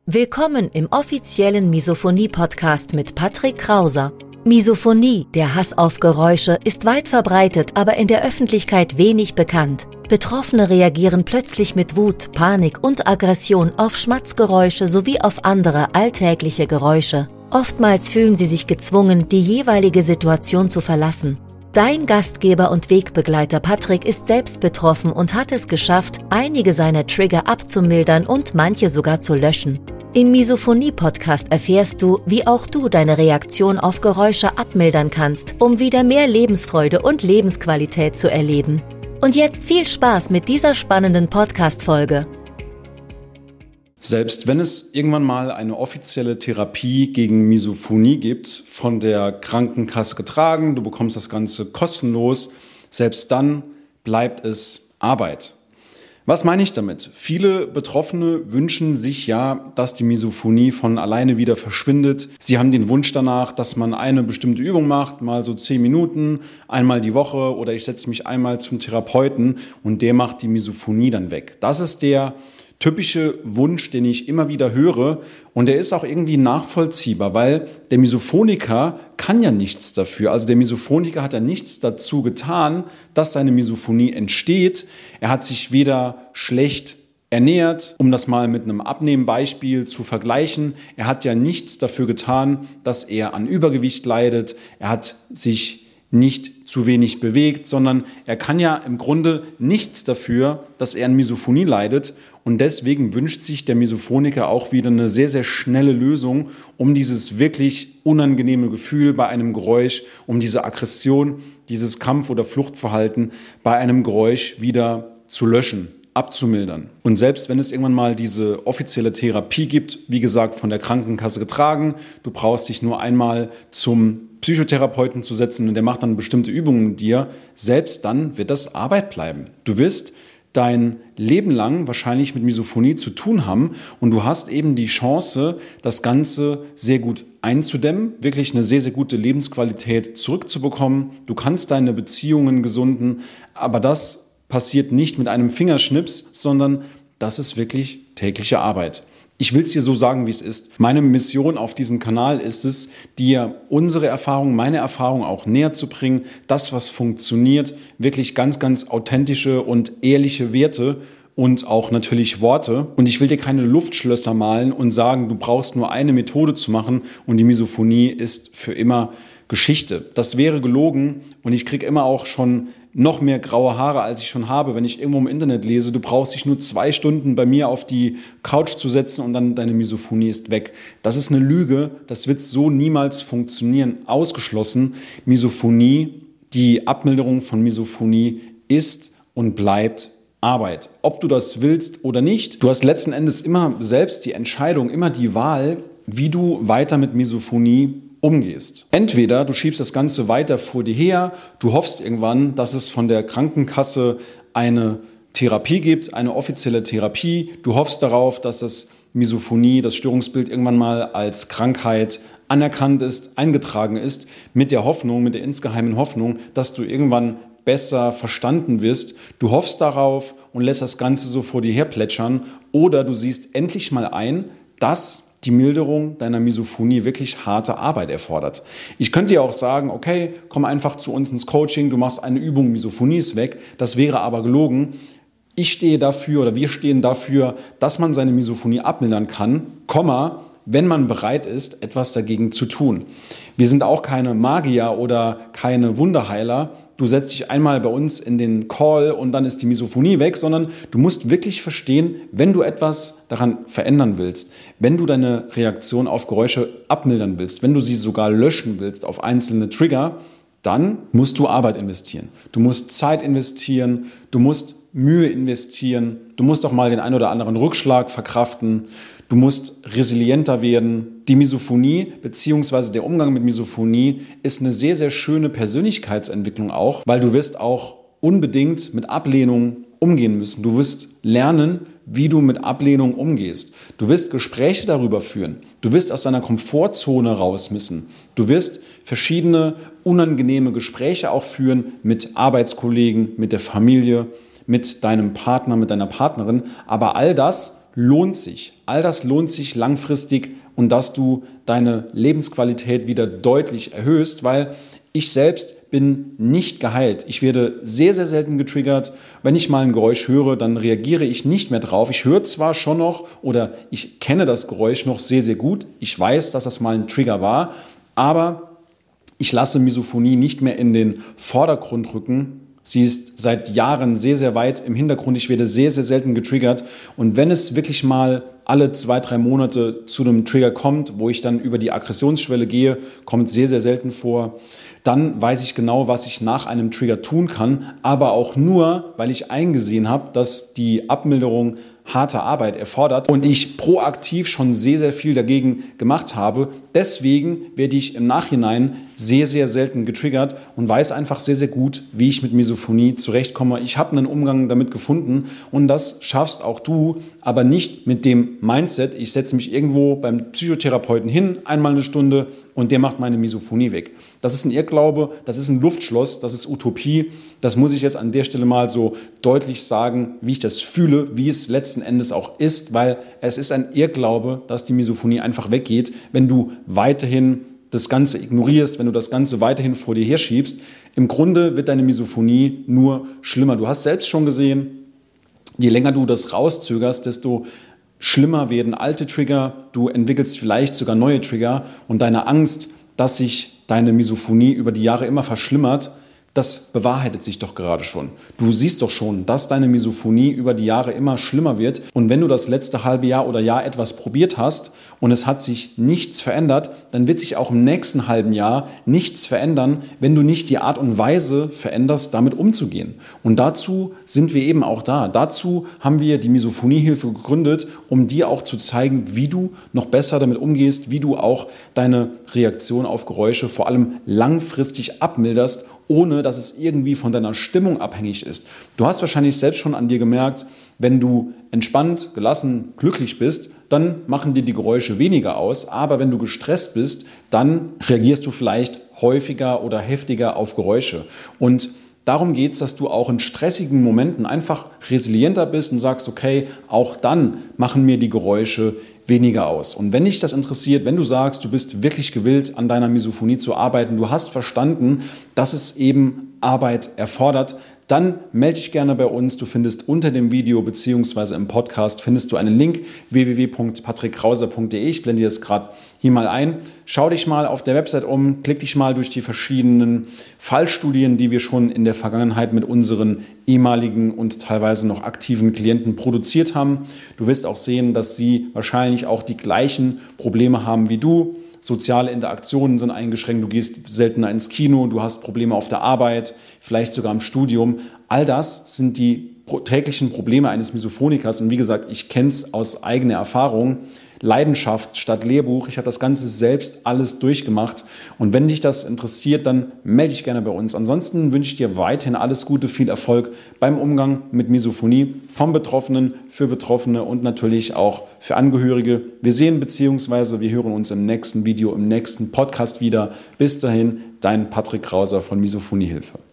Willkommen im offiziellen Misophonie-Podcast mit Patrick Krauser. Misophonie, der Hass auf Geräusche, ist weit verbreitet, aber in der Öffentlichkeit wenig bekannt. Betroffene reagieren plötzlich mit Wut, Panik und Aggression auf Schmatzgeräusche sowie auf andere alltägliche Geräusche. Oftmals fühlen sie sich gezwungen, die jeweilige Situation zu verlassen. Dein Gastgeber und Wegbegleiter Patrick ist selbst betroffen und hat es geschafft, einige seiner Trigger abzumildern und manche sogar zu löschen. Im Misophonie-Podcast erfährst du, wie auch du deine Reaktion auf Geräusche abmildern kannst, um wieder mehr Lebensfreude und Lebensqualität zu erleben. Und jetzt viel Spaß mit dieser spannenden Podcast-Folge. Selbst wenn es irgendwann mal eine offizielle Therapie gegen Misophonie gibt, von der Krankenkasse getragen, du bekommst das Ganze kostenlos, selbst dann bleibt es Arbeit. Was meine ich damit? Viele Betroffene wünschen sich ja, dass die Misophonie von alleine wieder verschwindet. Sie haben den Wunsch danach, dass man eine bestimmte Übung macht, mal so 10 Minuten, einmal die Woche, oder ich setze mich einmal zum Therapeuten und der macht die Misophonie dann weg. Das ist der typische Wunsch, den ich immer wieder höre, und der ist auch irgendwie nachvollziehbar, weil der Misophoniker kann ja nichts dafür. Also der Misophoniker hat ja nichts dazu getan, dass seine Misophonie entsteht. Er hat sich weder schlecht ernährt, um das mal mit einem Abnehmbeispiel zu vergleichen. Er hat ja nichts dafür getan, dass er an Übergewicht leidet. Er hat sich nicht zu wenig bewegt, sondern er kann ja im Grunde nichts dafür, dass er an Misophonie leidet. Und deswegen wünscht sich der Misophoniker auch wieder eine sehr, sehr schnelle Lösung, um dieses wirklich unangenehme Gefühl bei einem Geräusch, um diese Aggression, dieses Kampf- oder Fluchtverhalten bei einem Geräusch wieder zu löschen, abzumildern. Und selbst wenn es irgendwann mal diese offizielle Therapie gibt, wie gesagt, von der Krankenkasse getragen, du brauchst dich nur einmal zum Psychotherapeuten zu setzen und der macht dann bestimmte Übungen mit dir, selbst dann wird das Arbeit bleiben. Du wirst dein Leben lang wahrscheinlich mit Misophonie zu tun haben und du hast eben die Chance, das Ganze sehr gut einzudämmen, wirklich eine sehr, sehr gute Lebensqualität zurückzubekommen. Du kannst deine Beziehungen gesunden, aber das passiert nicht mit einem Fingerschnips, sondern das ist wirklich tägliche Arbeit. Ich will es dir so sagen, wie es ist. Meine Mission auf diesem Kanal ist es, dir unsere Erfahrung, meine Erfahrung auch näher zu bringen. Das, was funktioniert, wirklich ganz, ganz authentische und ehrliche Werte und auch natürlich Worte. Und ich will dir keine Luftschlösser malen und sagen, du brauchst nur eine Methode zu machen und die Misophonie ist für immer Geschichte. Das wäre gelogen und ich kriege immer auch schon noch mehr graue Haare, als ich schon habe, wenn ich irgendwo im Internet lese, du brauchst dich nur 2 Stunden bei mir auf die Couch zu setzen und dann deine Misophonie ist weg. Das ist eine Lüge, das wird so niemals funktionieren. Ausgeschlossen. Misophonie, die Abmilderung von Misophonie ist und bleibt Arbeit. Ob du das willst oder nicht, du hast letzten Endes immer selbst die Entscheidung, immer die Wahl, wie du weiter mit Misophonie umgehst. Entweder du schiebst das Ganze weiter vor dir her, du hoffst irgendwann, dass es von der Krankenkasse eine Therapie gibt, eine offizielle Therapie. Du hoffst darauf, dass das Misophonie, das Störungsbild irgendwann mal als Krankheit anerkannt ist, eingetragen ist, mit der Hoffnung, mit der insgeheimen Hoffnung, dass du irgendwann besser verstanden wirst. Du hoffst darauf und lässt das Ganze so vor dir her plätschern. Oder du siehst endlich mal ein, dass die Milderung deiner Misophonie wirklich harte Arbeit erfordert. Ich könnte dir auch sagen, okay, komm einfach zu uns ins Coaching, du machst eine Übung, Misophonie ist weg. Das wäre aber gelogen. Ich stehe dafür oder wir stehen dafür, dass man seine Misophonie abmildern kann, wenn man bereit ist, etwas dagegen zu tun. Wir sind auch keine Magier oder keine Wunderheiler. Du setzt dich einmal bei uns in den Call und dann ist die Misophonie weg, sondern du musst wirklich verstehen, wenn du etwas daran verändern willst, wenn du deine Reaktion auf Geräusche abmildern willst, wenn du sie sogar löschen willst auf einzelne Trigger, dann musst du Arbeit investieren. Du musst Zeit investieren, du musst Mühe investieren, du musst auch mal den einen oder anderen Rückschlag verkraften, du musst resilienter werden. Die Misophonie bzw. der Umgang mit Misophonie ist eine sehr, sehr schöne Persönlichkeitsentwicklung auch, weil du wirst auch unbedingt mit Ablehnung umgehen müssen. Du wirst lernen, wie du mit Ablehnung umgehst. Du wirst Gespräche darüber führen. Du wirst aus deiner Komfortzone raus müssen. Du wirst verschiedene unangenehme Gespräche auch führen mit Arbeitskollegen, mit der Familie, mit deinem Partner, mit deiner Partnerin. Aber all das lohnt sich. All das lohnt sich langfristig und dass du deine Lebensqualität wieder deutlich erhöhst, weil ich selbst bin nicht geheilt. Ich werde sehr, sehr selten getriggert. Wenn ich mal ein Geräusch höre, dann reagiere ich nicht mehr drauf. Ich höre zwar schon noch oder ich kenne das Geräusch noch sehr, sehr gut. Ich weiß, dass das mal ein Trigger war, aber ich lasse Misophonie nicht mehr in den Vordergrund rücken. Sie ist seit Jahren sehr, sehr weit im Hintergrund. Ich werde sehr, sehr selten getriggert. Und wenn es wirklich mal alle 2-3 Monate zu einem Trigger kommt, wo ich dann über die Aggressionsschwelle gehe, kommt sehr, sehr selten vor, dann weiß ich genau, was ich nach einem Trigger tun kann. Aber auch nur, weil ich eingesehen habe, dass die Abmilderung harte Arbeit erfordert und ich proaktiv schon sehr, sehr viel dagegen gemacht habe. Deswegen werde ich im Nachhinein sehr, sehr selten getriggert und weiß einfach sehr, sehr gut, wie ich mit Misophonie zurechtkomme. Ich habe einen Umgang damit gefunden und das schaffst auch du, aber nicht mit dem Mindset, ich setze mich irgendwo beim Psychotherapeuten hin, einmal eine Stunde und der macht meine Misophonie weg. Das ist ein Irrglaube, das ist ein Luftschloss, das ist Utopie. Das muss ich jetzt an der Stelle mal so deutlich sagen, wie ich das fühle, wie es letzten Endes auch ist, weil es ist ein Irrglaube, dass die Misophonie einfach weggeht, wenn du weiterhin das Ganze ignorierst, wenn du das Ganze weiterhin vor dir herschiebst. Im Grunde wird deine Misophonie nur schlimmer. Du hast selbst schon gesehen, je länger du das rauszögerst, desto schlimmer werden alte Trigger, du entwickelst vielleicht sogar neue Trigger und deine Angst, dass sich deine Misophonie über die Jahre immer verschlimmert, das bewahrheitet sich doch gerade schon. Du siehst doch schon, dass deine Misophonie über die Jahre immer schlimmer wird. Und wenn du das letzte halbe Jahr oder Jahr etwas probiert hast und es hat sich nichts verändert, dann wird sich auch im nächsten halben Jahr nichts verändern, wenn du nicht die Art und Weise veränderst, damit umzugehen. Und dazu sind wir eben auch da. Dazu haben wir die Misophoniehilfe gegründet, um dir auch zu zeigen, wie du noch besser damit umgehst, wie du auch deine Reaktion auf Geräusche vor allem langfristig abmilderst, ohne dass es irgendwie von deiner Stimmung abhängig ist. Du hast wahrscheinlich selbst schon an dir gemerkt, wenn du entspannt, gelassen, glücklich bist, dann machen dir die Geräusche weniger aus. Aber wenn du gestresst bist, dann reagierst du vielleicht häufiger oder heftiger auf Geräusche. Und darum geht es, dass du auch in stressigen Momenten einfach resilienter bist und sagst, okay, auch dann machen mir die Geräusche weniger aus. Und wenn dich das interessiert, wenn du sagst, du bist wirklich gewillt, an deiner Misophonie zu arbeiten, du hast verstanden, dass es eben Arbeit erfordert, dann melde dich gerne bei uns. Du findest unter dem Video bzw. im Podcast findest du einen Link www.patrickkrauser.de. Ich blende dir das gerade hier mal ein. Schau dich mal auf der Website um, klick dich mal durch die verschiedenen Fallstudien, die wir schon in der Vergangenheit mit unseren ehemaligen und teilweise noch aktiven Klienten produziert haben. Du wirst auch sehen, dass sie wahrscheinlich auch die gleichen Probleme haben wie du. Soziale Interaktionen sind eingeschränkt, du gehst seltener ins Kino, du hast Probleme auf der Arbeit, vielleicht sogar im Studium. All das sind die täglichen Probleme eines Misophonikers. Und wie gesagt, ich kenne es aus eigener Erfahrung. Leidenschaft statt Lehrbuch. Ich habe das Ganze selbst alles durchgemacht. Und wenn dich das interessiert, dann melde dich gerne bei uns. Ansonsten wünsche ich dir weiterhin alles Gute, viel Erfolg beim Umgang mit Misophonie vom Betroffenen, für Betroffene und natürlich auch für Angehörige. Wir sehen bzw. wir hören uns im nächsten Video, im nächsten Podcast wieder. Bis dahin, dein Patrick Krauser von Misophoniehilfe.